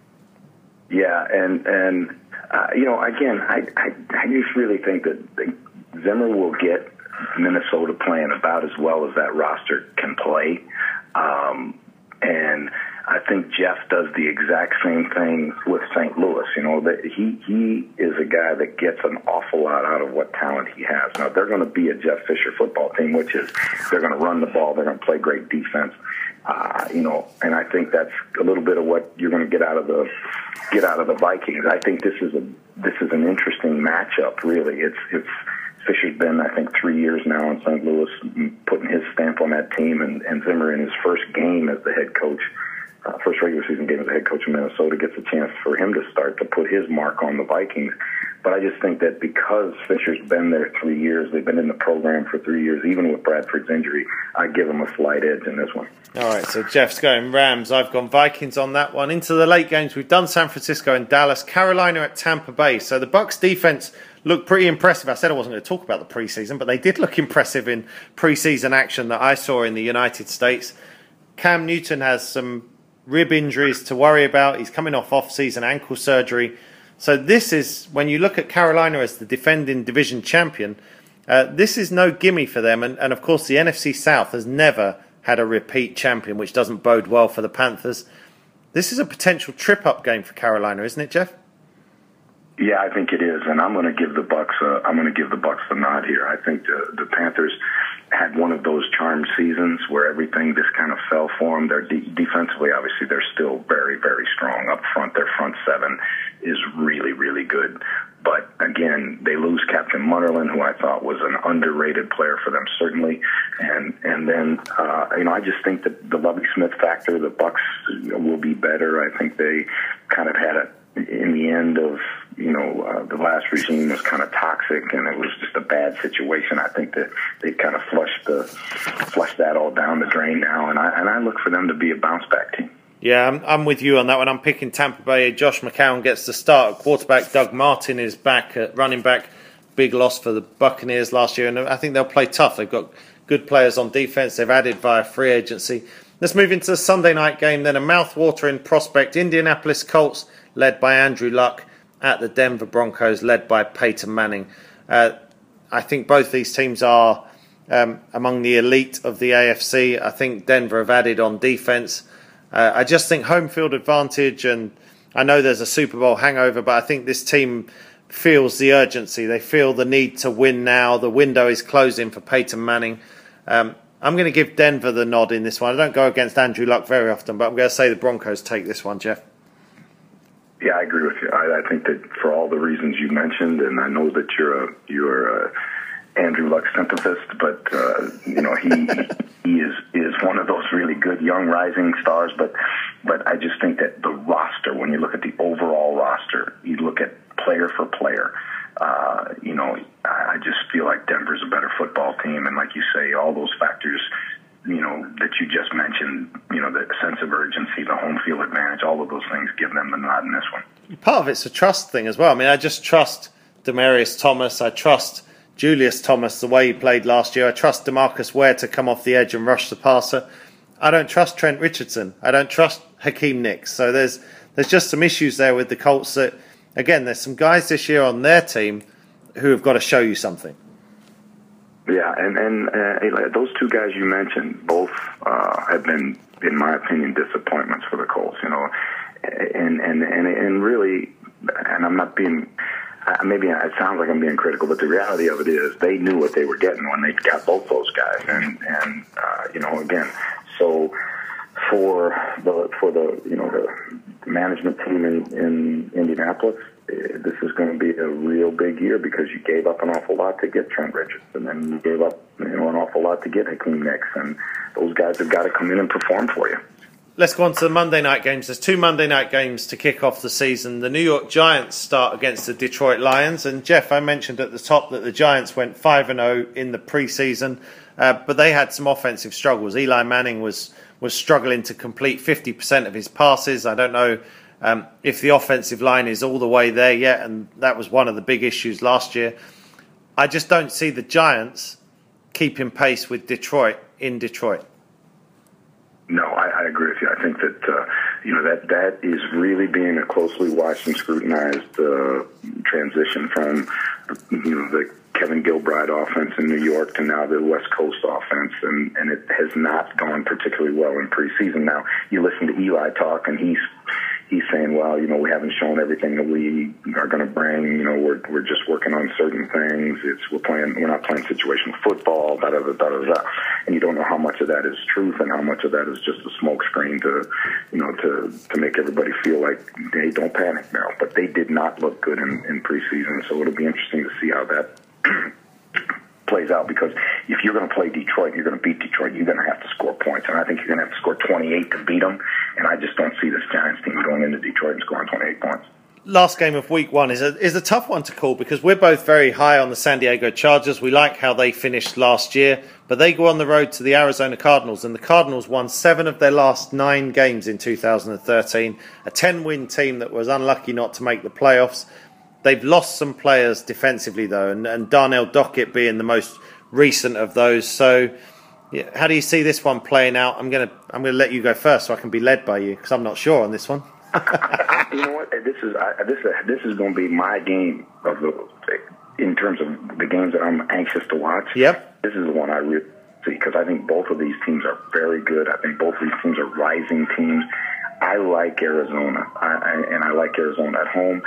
Yeah, and, and uh, you know, again, I, I, I just really think that Zimmer will get Minnesota playing about as well as that roster can play. Um, and I think Jeff does the exact same thing with Saint Louis. You know, that he he is a guy that gets an awful lot out of what talent he has. Now, they're going to be a Jeff Fisher football team, which is they're going to run the ball, they're going to play great defense. Uh, you know, and I think that's a little bit of what you're going to get out of the get out of the Vikings. I think this is a this is an interesting matchup. Really, it's it's. Fisher's been, I think, three years now in Saint Louis, putting his stamp on that team, and, and Zimmer in his first game as the head coach, uh, first regular season game as the head coach in Minnesota, gets a chance for him to start to put his mark on the Vikings. But I just think that because Fisher's been there three years, they've been in the program for three years, even with Bradford's injury, I give him a slight edge in this one. All right, so Jeff's going Rams. I've gone Vikings on that one. Into the late games, we've done San Francisco and Dallas, Carolina at Tampa Bay. So the Bucs defense looked pretty impressive. I said I wasn't going to talk about the preseason, but they did look impressive in preseason action that I saw in the United States. Cam Newton has some rib injuries to worry about. He's coming off off-season ankle surgery. So this is, when you look at Carolina as the defending division champion, uh, this is no gimme for them. And, and of course, the N F C South has never had a repeat champion, which doesn't bode well for the Panthers. This is a potential trip-up game for Carolina, isn't it, Jeff? Yeah, I think it is, and I'm going to give the Bucks. Uh, I'm going to give the Bucks the nod here. I think the, the Panthers had one of those charmed seasons where everything just kind of fell for them. They're de- defensively, obviously, they're still very, very strong up front. Their front seven is really, really good. But again, they lose Captain Munnerlyn, who I thought was an underrated player for them, certainly. And and then uh, you know, I just think that the Lovie Smith factor, the Bucks will be better. I think they kind of had it in the end of, you know, uh, the last regime was kind of toxic, and it was just a bad situation. I think that they kind of flushed the flushed that all down the drain now, and I and I look for them to be a bounce back team. Yeah, I'm, I'm with you on that one. I'm picking Tampa Bay. Josh McCown gets the start at quarterback. Doug Martin is back at running back. Big loss for the Buccaneers last year, and I think they'll play tough. They've got good players on defense. They've added via free agency. Let's move into the Sunday night game then. A mouth-watering prospect. Indianapolis Colts, led by Andrew Luck, at the Denver Broncos, led by Peyton Manning. Uh, I think both these teams are um, among the elite of the A F C. I think Denver have added on defense. Uh, I just think home field advantage, and I know there's a Super Bowl hangover, but I think this team feels the urgency. They feel the need to win now. The window is closing for Peyton Manning. Um, I'm going to give Denver the nod in this one. I don't go against Andrew Luck very often, but I'm going to say the Broncos take this one, Jeff. Yeah, I agree with you. I, I think that for all the reasons you mentioned, and I know that you're a you're a Andrew Luck sympathist, but uh, you know he he is is one of those really good young rising stars. But but I just think that the roster, when you look at the overall roster, you look at player for player. Uh, you know, I just feel like Denver's a better football team, and like you say, all those factors, you know, that you just mentioned, you know, the sense of urgency, the home field advantage, all of those things give them the nod in this one. Part of it's a trust thing as well. I mean, I just trust Demaryius Thomas. I trust Julius Thomas the way he played last year. I trust DeMarcus Ware to come off the edge and rush the passer. I don't trust Trent Richardson. I don't trust Hakeem Nicks. So there's there's just some issues there with the Colts that, again, there's some guys this year on their team who have got to show you something. Yeah, and, and uh, those two guys you mentioned both uh, have been, in my opinion, disappointments for the Colts. You know, and and and, and really, and I'm not being, maybe it sounds like I'm being critical, but the reality of it is they knew what they were getting when they got both those guys, and and uh, you know, again, so for the for the you know the management team in, in Indianapolis, this is going to be a real big year because you gave up an awful lot to get Trent Richardson, and you gave up you know an awful lot to get Hakeem Nicks, and those guys have got to come in and perform for you. Let's go on to the Monday night games. There's two Monday night games to kick off the season. The New York Giants start against the Detroit Lions, and Jeff, I mentioned at the top that the Giants went five and oh in the preseason, uh, but they had some offensive struggles. Eli Manning was was struggling to complete fifty percent of his passes. I don't know Um, if the offensive line is all the way there yet, and that was one of the big issues last year. I just don't see the Giants keeping pace with Detroit in Detroit. No, I, I agree with you. I think that uh, you know that that is really being a closely watched and scrutinized uh, transition from you know the Kevin Gilbride offense in New York to now the West Coast offense, and, and it has not gone particularly well in preseason. Now you listen to Eli talk, and he's he's saying, well, you know, we haven't shown everything that we are going to bring. You know, we're we're just working on certain things. It's we're playing, we're not playing situational football. Da da da da da. And you don't know how much of that is truth and how much of that is just a smokescreen to, you know, to to make everybody feel like, hey, don't panic now. But they did not look good in, in preseason, so it'll be interesting to see how that plays out, because if you're going to play Detroit, you're going to beat Detroit, you're going to have to score points, and I think you're going to have to score twenty-eight to beat them, and I just don't see this Giants team going into Detroit and scoring twenty-eight points. Last game of week one is a, is a tough one to call because we're both very high on the San Diego Chargers. We like how they finished last year, but they go on the road to the Arizona Cardinals, and the Cardinals won seven of their last nine games in two thousand thirteen, a ten-win team that was unlucky not to make the playoffs. They've lost some players defensively, though, and, and Darnell Dockett being the most recent of those. So, yeah, how do you see this one playing out? I'm gonna I'm gonna let you go first, so I can be led by you, because I'm not sure on this one. You know what? This is I, this is this is going to be my game of the in terms of the games that I'm anxious to watch. Yep. This is the one I really see, because I think both of these teams are very good. I think both of these teams are rising teams. I like Arizona, I, I, and I like Arizona at home.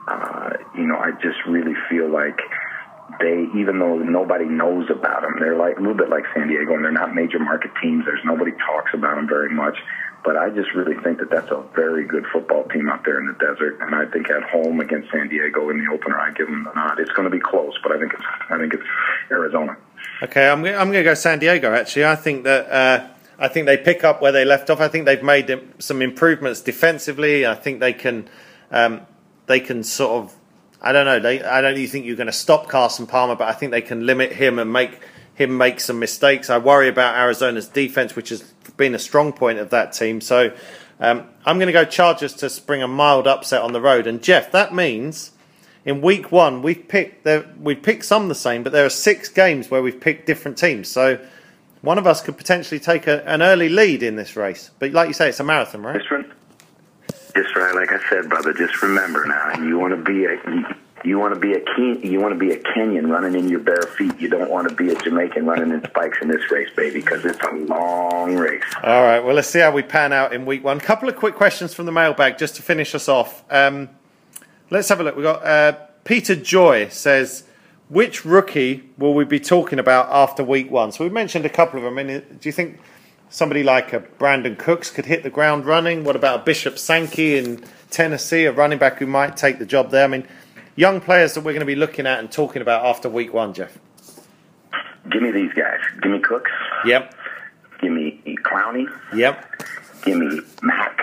Uh, you know, I just really feel like they, even though nobody knows about them, they're like a little bit like San Diego, and they're not major market teams. There's nobody talks about them very much. But I just really think that that's a very good football team out there in the desert. And I think at home against San Diego in the opener, I give them the nod. It's going to be close, but I think it's I think it's Arizona. Okay, I'm I'm going to go San Diego. Actually, I think that uh, I think they pick up where they left off. I think they've made some improvements defensively. I think they can um, they can sort of I don't know. They I don't really think you're going to stop Carson Palmer, but I think they can limit him and make him make some mistakes. I worry about Arizona's defense, which has been a strong point of that team. So um, I'm going to go Chargers to spring a mild upset on the road. And Jeff, that means in week one we've picked the, we've picked some the same, but there are six games where we've picked different teams. So one of us could potentially take a, an early lead in this race. But like you say, it's a marathon, right? Just, re- just right, like I said, brother. Just remember now, you want to be a you, you want to be a Ken, you want to be a Kenyan running in your bare feet. You don't want to be a Jamaican running in spikes in this race, baby, because it's a long race. All right, well, let's see how we pan out in week one. A couple of quick questions from the mailbag just to finish us off. Um, let's have a look. We've got uh, Peter Joy says, which rookie will we be talking about after week one? So we mentioned a couple of them. I mean, do you think somebody like a Brandon Cooks could hit the ground running? What about a Bishop Sankey in Tennessee, a running back who might take the job there? I mean, young players that we're going to be looking at and talking about after week one, Jeff. Give me these guys. Give me Cooks. Yep. Give me Clowney. Yep. Give me Mack.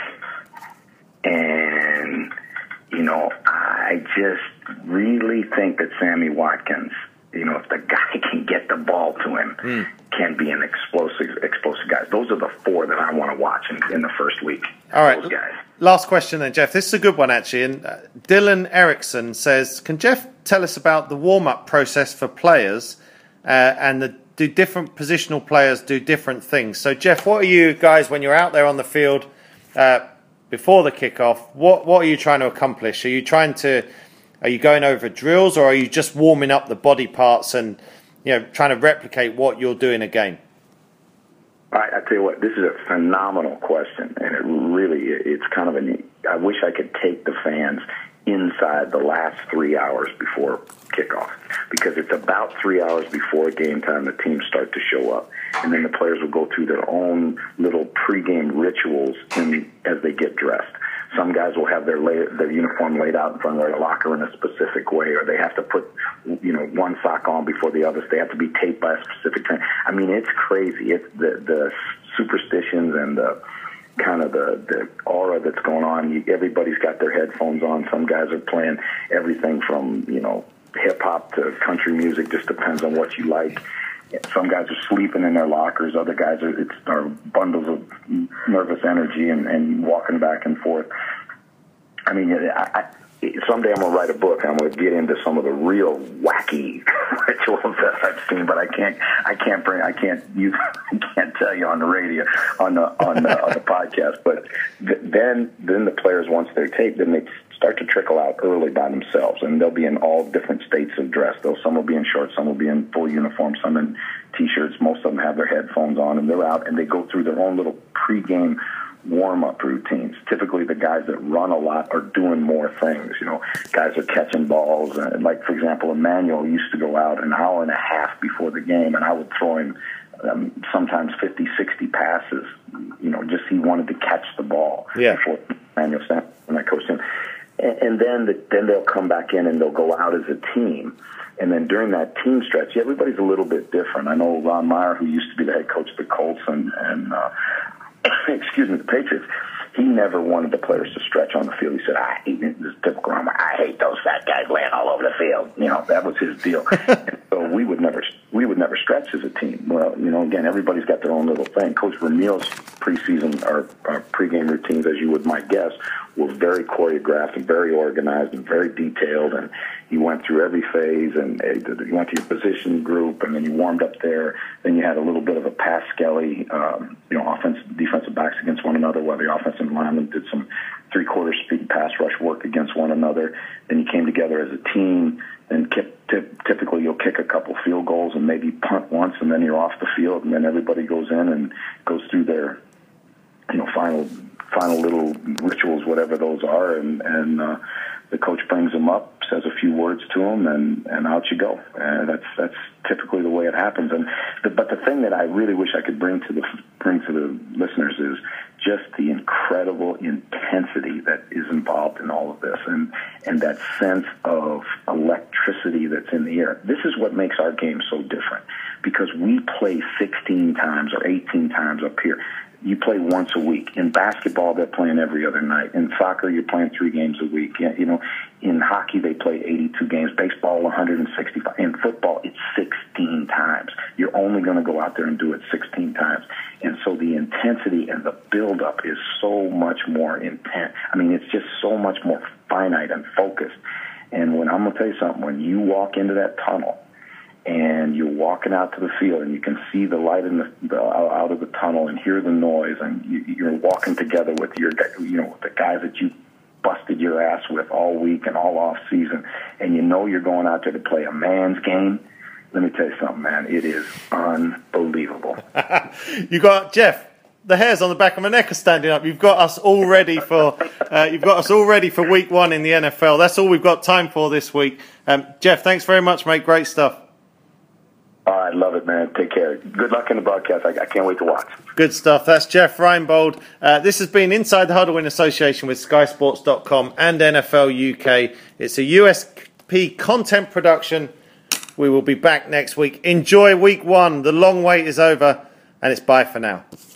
And, you know, I just really think that Sammy Watkins, you know, if the guy can get the ball to him, mm. can be an explosive explosive guy. Those are the four that I want to watch in, in the first week. All right. Those guys. Last question then, Jeff. This is a good one, actually. And uh, Dylan Erickson says, can Jeff tell us about the warm-up process for players uh, and the, do different positional players do different things? So, Jeff, what are you guys, when you're out there on the field uh, before the kickoff, what, what are you trying to accomplish? Are you trying to, are you going over drills, or are you just warming up the body parts and, you know, trying to replicate what you'll do in a game? All right, I tell you what, this is a phenomenal question, and it really, it's kind of a, I wish I could take the fans inside the last three hours before kickoff, because it's about three hours before game time the teams start to show up, and then the players will go through their own little pregame rituals in, as they get dressed. Some guys will have their lay, their uniform laid out in front of their locker in a specific way, or they have to put, you know, one sock on before the others. They have to be taped by a specific time. I mean, it's crazy. It's the the superstitions and the kind of the, the aura that's going on. You, everybody's got their headphones on. Some guys are playing everything from, you know, hip hop to country music. Just depends on what you like. Some guys are sleeping in their lockers. Other guys are, it's, are bundles of nervous energy and, and walking back and forth. I mean, I, I, someday I'm going to write a book. I'm going to get into some of the real wacky rituals that I've seen, but I can't. I can't bring. I can't. You I can't tell you on the radio, on the on the, on the podcast. But th- then, then the players, once they're taped, then they start to trickle out early by themselves, and they'll be in all different states of dress. Though some will be in shorts, some will be in full uniform, some in t-shirts. Most of them have their headphones on, and they're out, and they go through their own little pregame warm-up routines. Typically, the guys that run a lot are doing more things. You know, guys are catching balls, and like for example, Emmanuel used to go out an hour and a half before the game, and I would throw him um, sometimes fifty, sixty passes. You know, just he wanted to catch the ball. Yeah. Before Emmanuel Sanders, when I coached him. And then the, then they'll come back in and they'll go out as a team. And then during that team stretch, everybody's a little bit different. I know Ron Meyer, who used to be the head coach of the Colts and, and uh, excuse me, the Patriots, he never wanted the players to stretch on the field. He said, I hate this is typical Ron Meyer, I hate those fat guys laying all over the field. You know, that was his deal. And so we would never we would never stretch as a team. Well, you know, again, everybody's got their own little thing. Coach Vermeil's preseason or, or pregame routines, as you would might guess, were very choreographed and very organized and very detailed, and he went through every phase, and you went to your position group, and then you warmed up there. Then you had a little bit of a pass skelly, um, you know, offense, defensive backs against one another, while the offensive linemen did some three-quarter speed pass rush work against one another. Then you came together as a team, and kept, t- typically you'll kick a couple field goals and maybe punt once, and then you're off the field, and then everybody goes in and goes through their, you know, final final little rituals, whatever those are, and and uh, the coach brings them up, says a few words to them, and and out you go. And that's that's typically the way it happens. And the, but the thing that I really wish I could bring to the bring to the listeners is just the incredible intensity that is involved in all of this, and and that sense of electricity that's in the air. This is what makes our game so different, because we play sixteen times or eighteen times up here. You play once a week. In basketball, they're playing every other night. In soccer, you're playing three games a week. You know, in hockey, they play eighty-two games. Baseball, one hundred sixty-five. In football, it's sixteen times. You're only going to go out there and do it sixteen times. And so the intensity and the buildup is so much more intense. I mean, it's just so much more finite and focused. And when I'm going to tell you something, when you walk into that tunnel, and you're walking out to the field, and you can see the light in the, the out of the tunnel, and hear the noise, and you, you're walking together with your, you know, the guys that you busted your ass with all week and all off season, and you know you're going out there to play a man's game. Let me tell you something, man. It is unbelievable. You got Jeff. The hairs on the back of my neck are standing up. You've got us all ready for uh, you've got us all ready for week one in the N F L. That's all we've got time for this week. Um, Jeff, thanks very much, mate. Great stuff. All right, love it, man. Take care. Good luck in the broadcast. I, I can't wait to watch. Good stuff. That's Jeff Reinbold. Uh, this has been Inside the Huddle in association with Sky Sports dot com and N F L U K. It's a U S P content production. We will be back next week. Enjoy week one. The long wait is over, and it's bye for now.